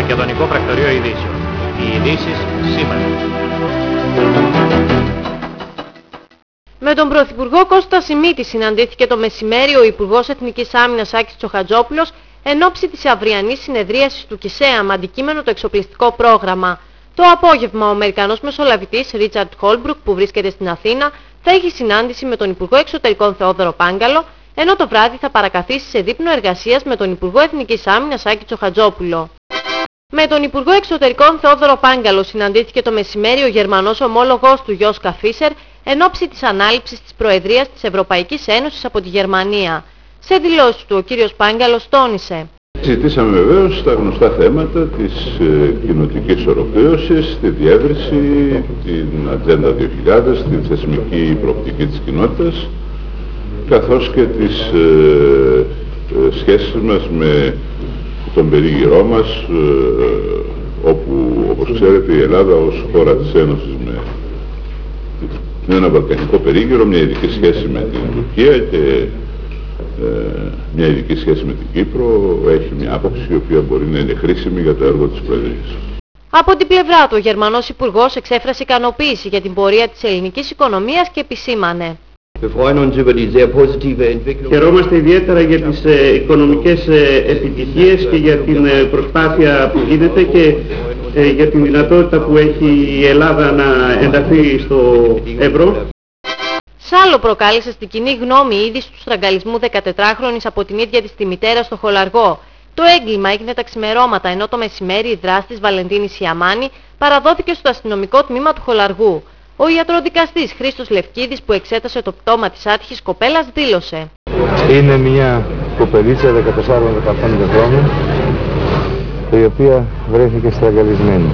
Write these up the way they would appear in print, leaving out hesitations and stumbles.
Μακεδονικό Πρακτορείο Ειδήσεων. Οι ειδήσεις σήμερα. Με τον Πρωθυπουργό Κώστα Σιμίτη συναντήθηκε το μεσημέρι ο Υπουργός Εθνικής Άμυνας Άκης Τσοχατζόπουλος εν ώψη της αυριανής συνεδρίασης του ΚΙΣΕΑ με αντικείμενο το εξοπλιστικό πρόγραμμα. Το απόγευμα ο Αμερικανός Μεσολαβητής Ρίτσαρντ Χόλμπρουκ, που βρίσκεται στην Αθήνα, θα έχει συνάντηση με τον Υπουργό Εξωτερικών Θεόδωρο Πάγκαλο, ενώ το βράδυ θα παρακαθίσει σε δείπνο εργασίας με τον Υπουργό Εθνικής Άμυνας Άκη Τσοχατζόπουλο. Με τον Υπουργό Εξωτερικών Θεόδωρο Πάγκαλο συναντήθηκε το μεσημέρι ο Γερμανός ομόλογος του Γιώσκα Φίσερ εν ώψη της ανάληψης της Προεδρίας της Ευρωπαϊκής Ένωσης από τη Γερμανία. Σε δηλώσεις του ο κύριος Πάγκαλος τόνισε: Συζητήσαμε βεβαίως τα γνωστά θέματα της κοινοτικής ολοκλήρωσης, τη διεύρυνση, την Ατζέντα 2000, την θεσμική προοπτική της κοινότητας, καθώς και τις σχέσεις μας με τον περίγυρό μας, όπου, όπως ξέρετε, η Ελλάδα ως χώρα της Ένωσης με ένα βαλκανικό περίγυρο, μια ειδική σχέση με την Τουρκία και μια ειδική σχέση με την Κύπρο, έχει μια άποψη η οποία μπορεί να είναι χρήσιμη για το έργο της Προεδρίας. Από την πλευρά του, ο Γερμανός Υπουργός εξέφρασε ικανοποίηση για την πορεία της ελληνικής οικονομίας και επισήμανε: Χαιρόμαστε ιδιαίτερα για τις οικονομικές επιτυχίες και για την προσπάθεια που γίνεται και για την δυνατότητα που έχει η Ελλάδα να ενταχθεί στο ευρώ. Σάλο προκάλεσε στην κοινή γνώμη η είδηση του στραγγαλισμού 14χρονης από την ίδια της τη μητέρα στο Χολαργό. Το έγκλημα έγινε τα ξημερώματα, ενώ το μεσημέρι η δράστης Βαλεντίνη Σιαμάνη παραδόθηκε στο αστυνομικό τμήμα του Χολαργού. Ο ιατροδικαστής Χρήστος Λευκίδης, που εξέτασε το πτώμα της άτυχης κοπέλας, δήλωσε: Είναι μια κοπελίτσα 14-15 χρόνων, η οποία βρέθηκε στραγγαλισμένη.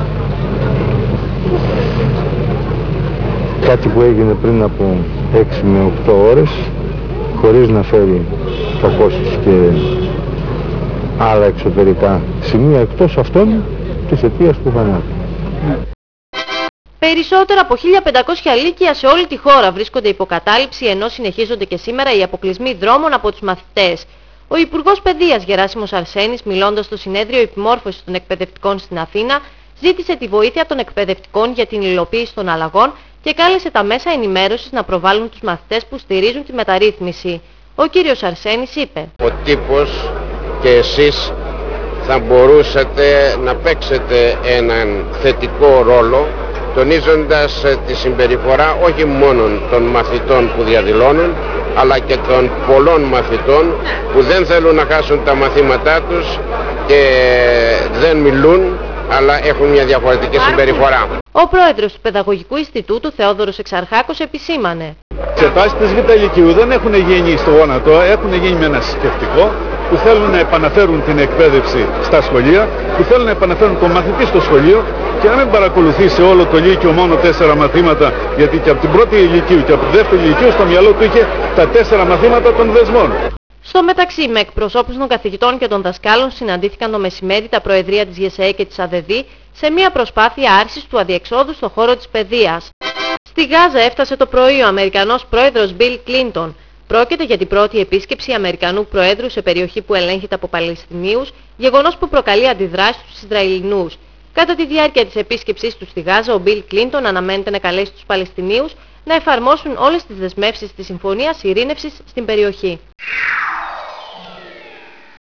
Κάτι που έγινε πριν από 6 με 8 ώρες, χωρίς να φέρει κακώσεις και άλλα εξωτερικά σημεία, εκτός αυτών της αιτίας του θανάτου. Περισσότερα από 1.500 λύκεια σε όλη τη χώρα βρίσκονται υποκατάληψη, ενώ συνεχίζονται και σήμερα οι αποκλεισμοί δρόμων από τους μαθητές. Ο Υπουργός Παιδείας Γεράσιμος Αρσένης, μιλώντας στο συνέδριο επιμόρφωσης των εκπαιδευτικών στην Αθήνα, ζήτησε τη βοήθεια των εκπαιδευτικών για την υλοποίηση των αλλαγών και κάλεσε τα μέσα ενημέρωσης να προβάλλουν τους μαθητές που στηρίζουν τη μεταρρύθμιση. Ο κύριος Αρσένης είπε: Ο τύπος και εσείς θα μπορούσατε να παίξετε έναν θετικό ρόλο, τονίζοντας τη συμπεριφορά όχι μόνο των μαθητών που διαδηλώνουν, αλλά και των πολλών μαθητών που δεν θέλουν να χάσουν τα μαθήματά τους και δεν μιλούν, αλλά έχουν μια διαφορετική συμπεριφορά. Ο πρόεδρος του Παιδαγωγικού Ινστιτούτου, Θεόδωρος Εξαρχάκος, επισήμανε: Εξετάσεις της Β' Λυκείου δεν έχουν γίνει στο γόνατο, έχουν γίνει με ένα σκεπτικό που θέλουν να επαναφέρουν την εκπαίδευση στα σχολεία, που θέλουν να επαναφέρουν τον μαθητή στο σχολείο και να μην παρακολουθεί σε όλο το Λύκειο μόνο 4 μαθήματα, γιατί και από την πρώτη Λυκείου και από τη δεύτερη Λυκείου στο μυαλό του είχε τα 4 μαθήματα των δεσμών. Στο μεταξύ, με εκπροσώπους των καθηγητών και των δασκάλων συναντήθηκαν το μεσημέρι τα Προεδρία της ΓΕΣΕΕ και της ΑΔΔ σε μια προσπάθεια άρσης του αδιεξόδου στον χώρο της παιδείας. Στη Γάζα έφτασε το πρωί ο Αμερικανός πρόεδρος Μπιλ Κλίντον. Πρόκειται για την πρώτη επίσκεψη Αμερικανού Προέδρου σε περιοχή που ελέγχεται από Παλαιστινίους, γεγονός που προκαλεί αντιδράσεις στους Ισραηλινούς. Κατά τη διάρκεια της επίσκεψής του στη Γάζα, ο Μπιλ Κλίντον αναμένεται να καλέσει τους Παλαιστινίους να εφαρμόσουν όλες τις δεσμεύσεις της Συμφωνίας Ειρήνευσης στην περιοχή.